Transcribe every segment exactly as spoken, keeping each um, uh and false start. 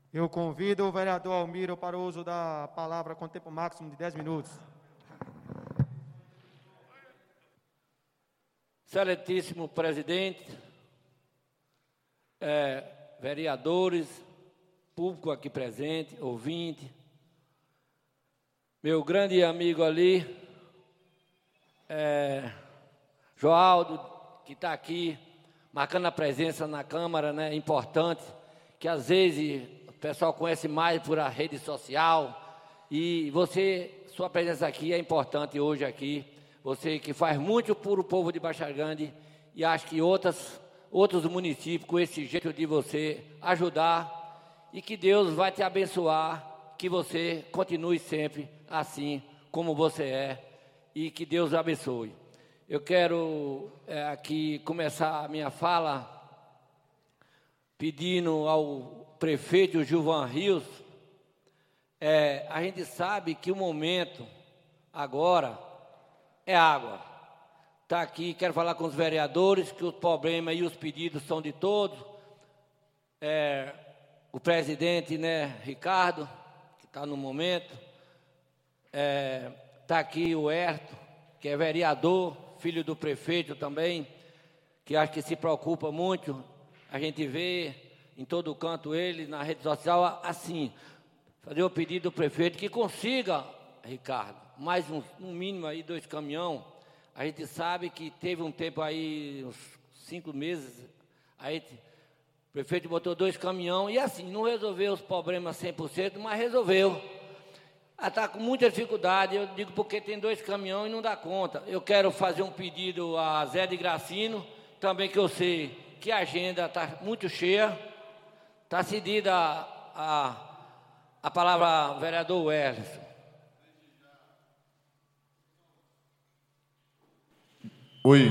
Eu convido o vereador Almiro para o uso da palavra com tempo máximo de dez minutos. Excelentíssimo presidente, é, vereadores, público aqui presente, ouvinte, meu grande amigo ali, é, Joaldo, que está aqui, marcando a presença na Câmara, né, importante, que às vezes o pessoal conhece mais por a rede social, e você, sua presença aqui é importante hoje aqui, você que faz muito por o povo de Baixa Grande, e acho que outras, outros municípios com esse jeito de você ajudar, e que Deus vai te abençoar, que você continue sempre assim como você é, e que Deus abençoe. Eu quero é, aqui começar a minha fala pedindo ao prefeito Gilvan Rios, é, a gente sabe que o momento agora é água. Está aqui, quero falar com os vereadores, que os problemas e os pedidos são de todos. É, o presidente, né, Ricardo, que está no momento. Está é, tá aqui o Herto, que é vereador, filho do prefeito também, que acho que se preocupa muito. A gente vê em todo canto ele, na rede social, assim, fazer o pedido do prefeito que consiga, Ricardo, mais um, um mínimo aí, dois caminhões. A gente sabe que teve um tempo aí, uns cinco meses, aí o prefeito botou dois caminhões, e assim, não resolveu os problemas cem por cento, mas resolveu. Está com muita dificuldade, eu digo porque tem dois caminhões e não dá conta. Eu quero fazer um pedido a Zé de Gracino, também que eu sei que a agenda está muito cheia. Está cedida a, a, a palavra ao vereador Werson. Oi.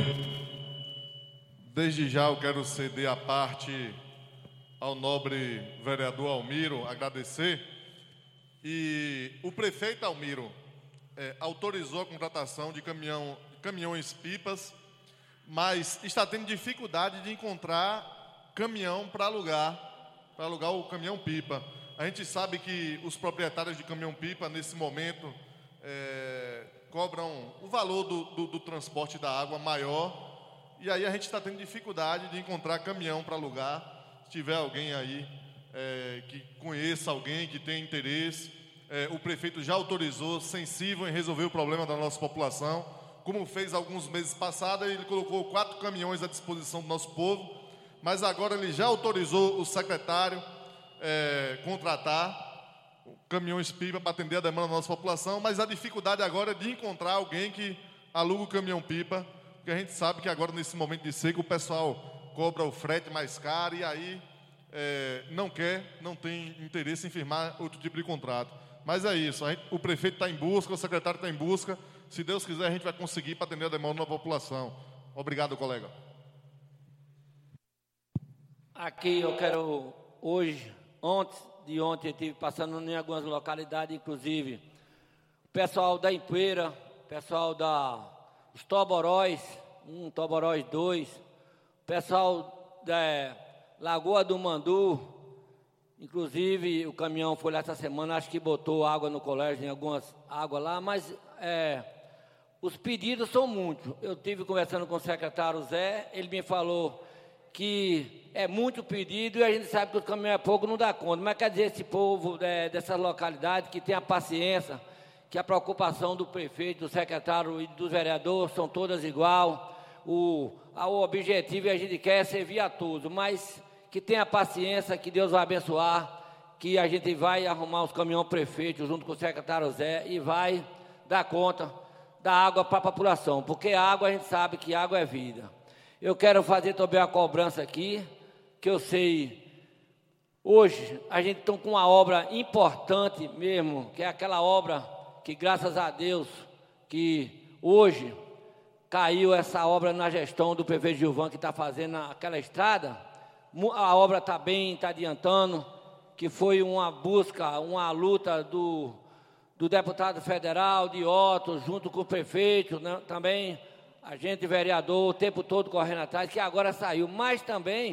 Desde já eu quero ceder a parte ao nobre vereador Almiro, agradecer. E o prefeito Almiro é, autorizou a contratação de caminhão, caminhões-pipas, mas está tendo dificuldade de encontrar caminhão para alugar, para alugar o caminhão-pipa. A gente sabe que os proprietários de caminhão-pipa, nesse momento, é, cobram o valor do, do, do transporte da água maior, e aí a gente está tendo dificuldade de encontrar caminhão para alugar. Se tiver alguém aí é, que conheça alguém, que tenha interesse, é, o prefeito já autorizou, sensível em resolver o problema da nossa população, como fez alguns meses passados. Ele colocou quatro caminhões à disposição do nosso povo, mas agora ele já autorizou o secretário é, contratar caminhões-pipa para atender a demanda da nossa população, mas a dificuldade agora é de encontrar alguém que aluga o caminhão-pipa, porque a gente sabe que agora, nesse momento de seca, o pessoal cobra o frete mais caro e aí é, não quer, não tem interesse em firmar outro tipo de contrato. Mas é isso, a gente, o prefeito está em busca, o secretário está em busca. Se Deus quiser, a gente vai conseguir para atender a demanda da população. Obrigado, colega. Aqui eu quero, hoje, ontem de ontem, eu estive passando em algumas localidades, inclusive, o pessoal da Empoeira, o pessoal da os Toboróis, um, Toboróis dois, o pessoal da Lagoa do Mandu, inclusive o caminhão foi lá essa semana, acho que botou água no colégio, em algumas águas lá, mas é, os pedidos são muitos. Eu estive conversando com o secretário Zé, ele me falou que é muito pedido e a gente sabe que os caminhões é pouco, não dá conta. Mas quer dizer, esse povo é, dessas localidades que tem a paciência, que a preocupação do prefeito, do secretário e dos vereadores são todas igual. O, o objetivo, a gente quer servir a todos, mas que tenha paciência, que Deus vai abençoar, que a gente vai arrumar os caminhões prefeitos junto com o secretário Zé e vai dar conta da água para a população, porque a água, a gente sabe que água é vida. Eu quero fazer também a cobrança aqui, que eu sei, hoje a gente está com uma obra importante mesmo, que é aquela obra que, graças a Deus, que hoje caiu essa obra na gestão do prefeito Gilvan, que está fazendo aquela estrada. A obra está bem, está adiantando, que foi uma busca, uma luta do, do deputado federal, de Otto, junto com o prefeito, né, também a gente, vereador, o tempo todo correndo atrás, que agora saiu, mas também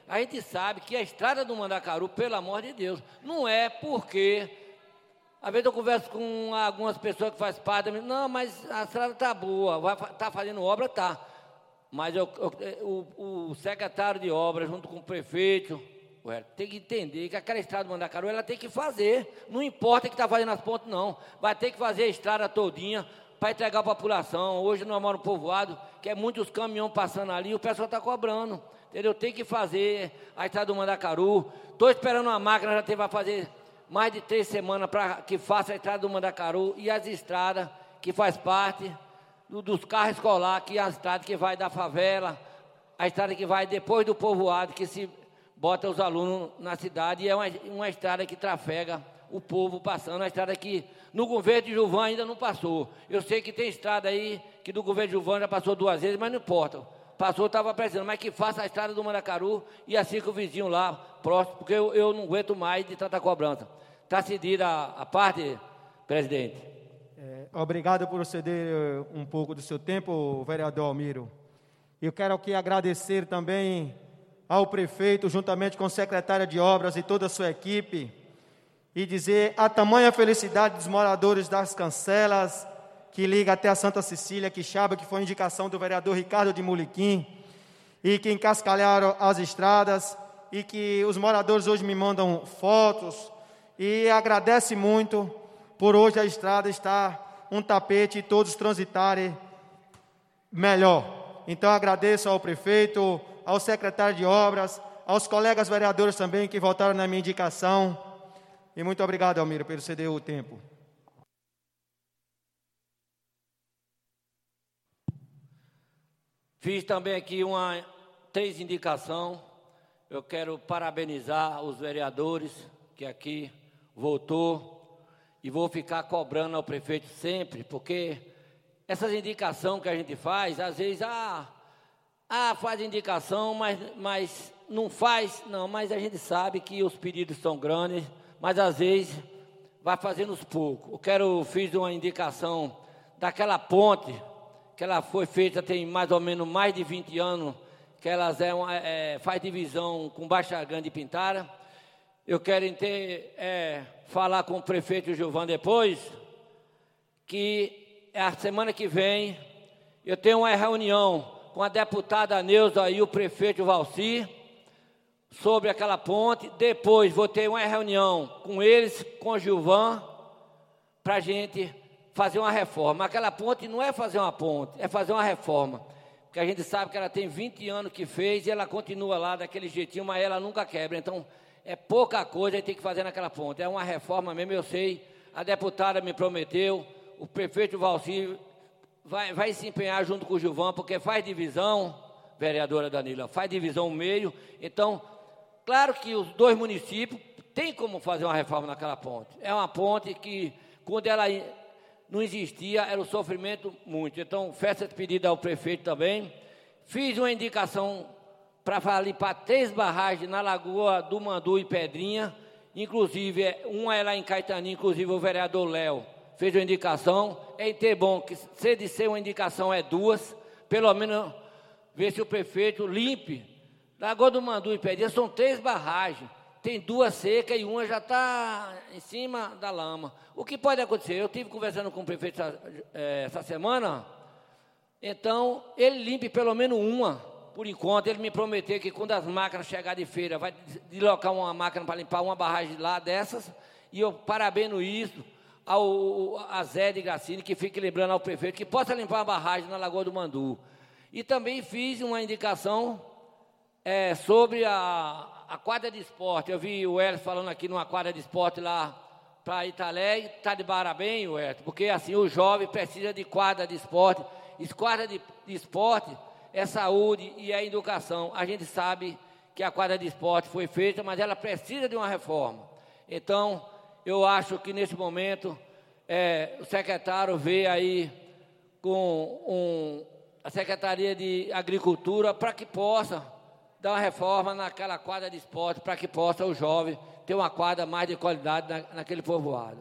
A gente sabe que a estrada do Mandacaru, pelo amor de Deus, não é porque... Às vezes eu converso com algumas pessoas que fazem parte, não, mas a estrada está boa, está fazendo obra, está. Mas eu, eu, o, o secretário de obras, junto com o prefeito, ué, tem que entender que aquela estrada do Mandacaru, ela tem que fazer. Não importa que está fazendo as pontes, não. Vai ter que fazer a estrada todinha para entregar a população. Hoje nós moramos no povoado, que é muitos caminhões passando ali, o pessoal está cobrando. Entendeu? Tem que fazer a estrada do Mandacaru. Estou esperando uma máquina, já teve a fazer mais de três semanas para que faça a estrada do Mandacaru e as estradas que faz parte do, dos carros escolares, que é a estrada que vai da favela, a estrada que vai depois do povoado, que se bota os alunos na cidade, e é uma, uma estrada que trafega o povo passando, a estrada que no governo de Gilvan ainda não passou. Eu sei que tem estrada aí que do governo de Gilvan já passou duas vezes, mas não importa. Passou, estava precisando, mas que faça a estrada do Mandacaru e assim que o vizinho lá, próximo, porque eu, eu não aguento mais de tanta cobrança. Está cedida a, a parte, presidente. É, obrigado por ceder um pouco do seu tempo, vereador Almiro. Eu quero aqui agradecer também ao prefeito, juntamente com a secretária de obras e toda a sua equipe, e dizer a tamanha felicidade dos moradores das Cancelas, que liga até a Santa Cecília, Quixaba, que foi indicação do vereador Ricardo de Muliquim, e que encascalharam as estradas, e que os moradores hoje me mandam fotos, e agradece muito por hoje a estrada estar um tapete e todos transitarem melhor. Então agradeço ao prefeito, ao secretário de obras, aos colegas vereadores também que votaram na minha indicação. E muito obrigado, Almiro, por ceder o tempo. Fiz também aqui uma, três indicações. Eu quero parabenizar os vereadores que aqui votou e vou ficar cobrando ao prefeito sempre, porque essas indicações que a gente faz, às vezes, ah, ah faz indicação, mas, mas não faz, não, mas a gente sabe que os pedidos são grandes, mas às vezes vai fazendo os poucos. Eu quero, fiz uma indicação daquela ponte, que ela foi feita tem mais ou menos mais de vinte anos, que elas é, uma, é faz divisão com Baixa Grande e Pintara. Eu quero ter, é, falar com o prefeito Gilvan depois, que a semana que vem eu tenho uma reunião com a deputada Neuza e o prefeito Valci sobre aquela ponte. Depois vou ter uma reunião com eles, com o Gilvan, para a gente fazer uma reforma. Aquela ponte não é fazer uma ponte, é fazer uma reforma. Porque a gente sabe que ela tem vinte anos que fez e ela continua lá daquele jeitinho, mas ela nunca quebra. Então, é pouca coisa que tem que fazer naquela ponte. É uma reforma mesmo, eu sei. A deputada me prometeu, o prefeito Valci vai, vai se empenhar junto com o Gilvan, porque faz divisão, vereadora Danila, faz divisão meio. Então, claro que os dois municípios têm como fazer uma reforma naquela ponte. É uma ponte que, quando ela não existia, era um sofrimento muito. Então, faço esse pedido ao prefeito também. Fiz uma indicação para limpar três barragens na Lagoa do Mandu e Pedrinha, inclusive, uma é lá em Caetaninha, inclusive o vereador Léo fez uma indicação. É ter bom que, se de ser uma indicação, é duas, pelo menos ver se o prefeito limpe. Lagoa do Mandu e Pedrinha são três barragens, tem duas secas e uma já está em cima da lama. O que pode acontecer? Eu estive conversando com o prefeito essa, é, essa semana, então ele limpe pelo menos uma. Por enquanto, ele me prometeu que quando as máquinas chegarem de feira, vai deslocar uma máquina para limpar uma barragem lá dessas. E eu parabeno isso ao a Zé de Gracini, que fique lembrando ao prefeito que possa limpar a barragem na Lagoa do Mandu. E também fiz uma indicação é, sobre a, a quadra de esporte. Eu vi o Hélio falando aqui numa quadra de esporte lá para Italé. Está de parabéns, o Hélio, porque assim o jovem precisa de quadra de esporte. E quadra de, de esporte é saúde e é educação. A gente sabe que a quadra de esporte foi feita, mas ela precisa de uma reforma. Então, eu acho que nesse momento, é, o secretário veio aí com um, a Secretaria de Agricultura para que possa dar uma reforma naquela quadra de esporte, para que possa o jovem ter uma quadra mais de qualidade na, naquele povoado.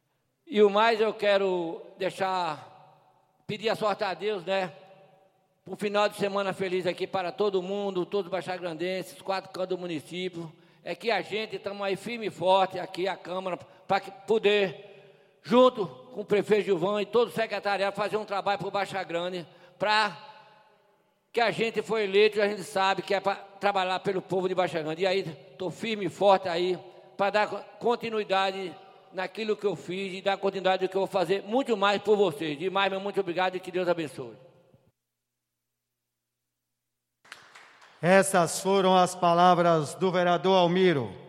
E o mais eu quero deixar, pedir a sorte a Deus, né? Um final de semana feliz aqui para todo mundo, todos os baixagrandenses, quatro cantos do município. É que a gente estamos aí firme e forte, aqui a Câmara, para poder, junto com o prefeito Gilvão e todo o secretariado, fazer um trabalho para o Baixa Grande, para que a gente foi eleito, a gente sabe que é para trabalhar pelo povo de Baixa Grande. E aí, estou firme e forte aí, para dar continuidade naquilo que eu fiz e dar continuidade do que eu vou fazer, muito mais por vocês. Demais, meu muito obrigado e que Deus abençoe. Essas foram as palavras do vereador Almiro.